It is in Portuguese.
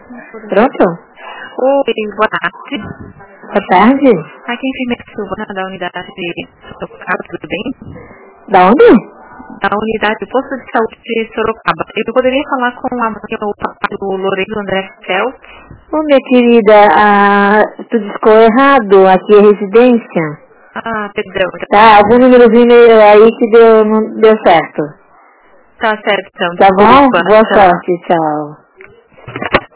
Pronto? Oi, boa tarde. Boa tarde. Aqui é a enfermeira Silvana da unidade de Sorocaba, tudo bem? Da onde? Da unidade do posto de saúde de Sorocaba. Eu poderia falar com a mãe ou o papai do Lourenço André Felt? Ô, minha querida, tu discou errado. Aqui é residência. Ah, perdão. Tá, algum númerozinho aí que não deu certo. Tá certo, então. Tá bom? Desculpa. Boa Tchau. sorte, tchau.